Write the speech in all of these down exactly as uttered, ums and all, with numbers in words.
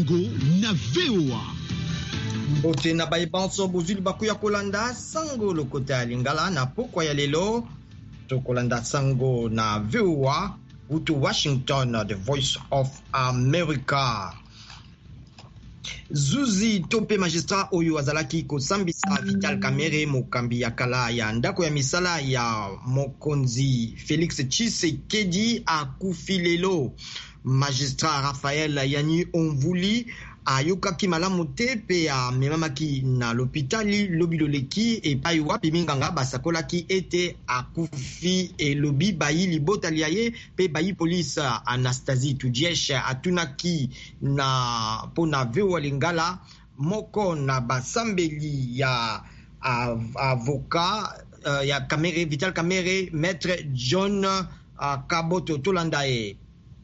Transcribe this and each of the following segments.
Congo na V O A. Mbote na baibanso bozuli bakuya kolanda sango lokota lingala na pokwa ya lelo to kolanda sango na V O A utu Washington, the Voice of America. Zuzi tope magistrat oyo azalaki kosambisa Vital Kamerhe mokambi ya kala ya ndako ya misala ya mokonzi Félix Tshisekedi akufi lelo. Magistrat Raphaël Yani Onvuli ayokaki malamu te pe amemamaki na lopitali lobi loleki epai wapi minganga basakolaki ete akufi elobi bayi libota lia ye pe bayi police Anastasie Tudiesh atunaki na pona vewa lingala moko na basambeli ya avocat uh, ya Kamerhe, Vital Kamerhe, Maître John uh, Kaboto Tolandae.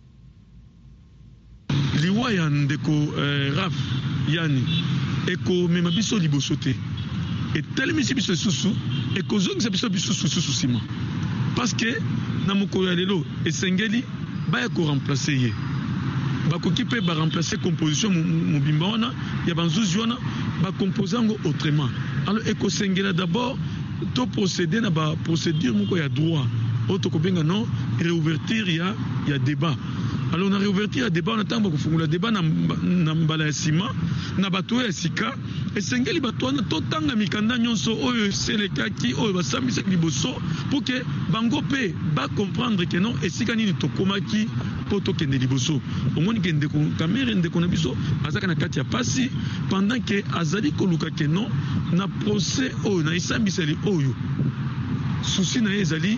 Liwa ya ndeko eh, Raf Yani eko mema biso liboso te etelemisi biso lisusu ekozongisa biso biso susu sima parce que na mokolo ya lelo esengeli baya koremplace ye bakoki mpe baremplace composition mobimba wana ya banzuzi wana bacompose yango autrement. Alors ekosengela d'abord to procéder na baprocédure moko ya droit oyo tokobenga non réouverture ya, ya débat. Alors on a réouverture ya débat, on attend kofungula débat na mbala ya sima na bato ya sika esengeli bato wana totanga mikanda nyonso oyo selekaki oyo basambisa liboso pour que bango pe ba comprendre que non esika nini tokomaki po tokende liboso. Omoni ke ndeko Kamerhe ndeko na biso azaka na kati ya pasi pendant que azali koluka ke non na procès oyo na esambiseli oyo souci na ezali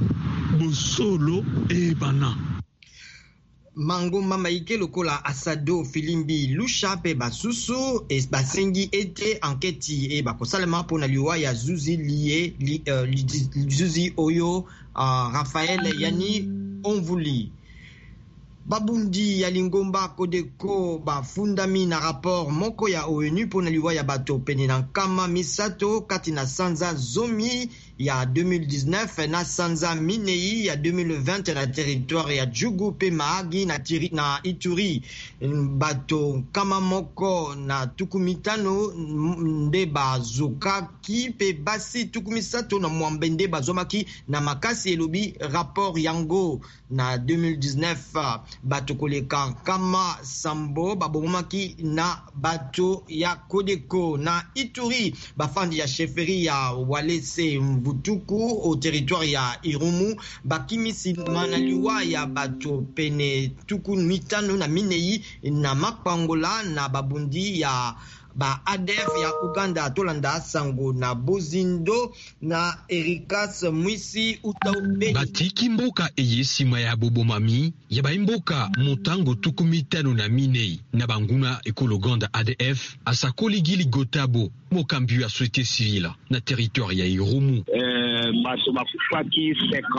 bosolo e bana Mango mama ike lokola Asado Filimbi Lusha pe basusu e basengi ete enquête e bakosalema pona liwa ya Zuzi lié li, uh, li, Zuzi oyo uh, Raphaël Yani Onvuli. Babundi ya Lingomba Kodeko bafundami na rapport moko ya ONU pona liwa ya bato pene na nkama misato kati na sanza zomi ya deux mille dix-neuf na sanza minei ya deux mille vingt na territoire ya Djugu pe Mahagi na, tiri, na Ituri. Bato kama moko na tukumitano nde bazokaki pe basi tukumisato na mwambende bazomaki na makasi elobi rapport yango na deux mille dix-neuf. Bato koleka kama sambo babomaki na bato ya Kodeko na Ituri bafandi ya chefferie ya Walese Mvutuku au territoire ya Irumu bakimisi mana liwa ya bato pene tuku mitano na minei na Mapangola na babundi ya ba A D F ya Uganda Tolanda sango na Bozindo na Erikas Mwisi Utaube batiki mboka eye sima ya bobomami ya baimboka motango tukumitano na minei na banguna ekologanda A D F asakoli gili gotabo mokambi ya société civile na territoire ya Irumu. Euh, bato bakufaki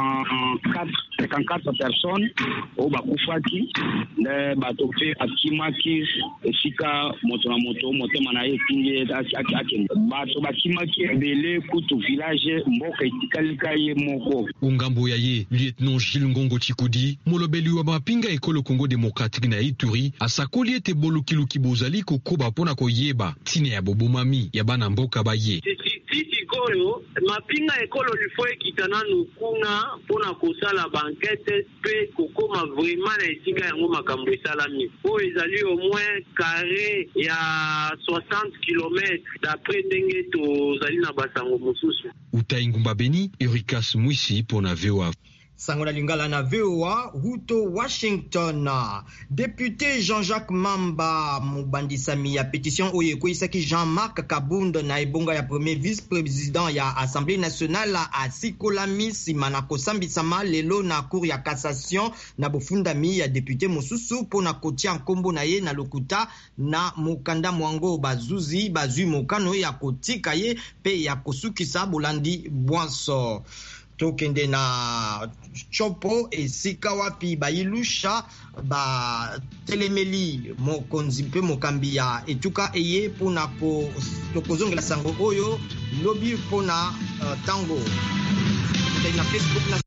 cinquante-quatre personnes o bakufaki ne bato pe akimaki esika moto na moto moto mana etinge akende bato bakimaki ebele kutu village mboka etikalika ye moko. Ungambo ya ye lieutenant Gilles Ngongo Chikudi molobeli wa mapinga ekolo Congo démocratique na Ituri asakoli ete bolukiluki bozali kokoba pona koyeba tine ya bobomami ya bana mboka baye. Titi koyo mapinga ekolo lifo ekitana nukuna pona kosala bankete pe kokoma vraiment na esika yango makambo esalami po ezali au moins carré ya soixante kilomètres d'après ndenge tozali na basango mosusu. Utai Ngumba Beni, Erikas Mwisi pona V O A. Sango na lingala na V O A, Ruto Washington. Député Jean-Jacques Mamba mubandisami ya pétition oye koisaki Jean-Marc Kabunda na ebonga ya premier vice-président ya Assemblée nationale a sikolami sima na kosambisama lelo na cour ya cassation na bofundami ya député mosusu pona kotia nkombo na ye na lokuta na mokanda mwango bazuzi bazui mokano ya kotika ye pe ya kosukisa bolandi bwanso. Tokende na chopo esika wapi bailusha ba telemeli mokonzi mpe mokambi ya etuka eye pona ko tokozongela sango oyo lobi pona uh, tango na Facebook na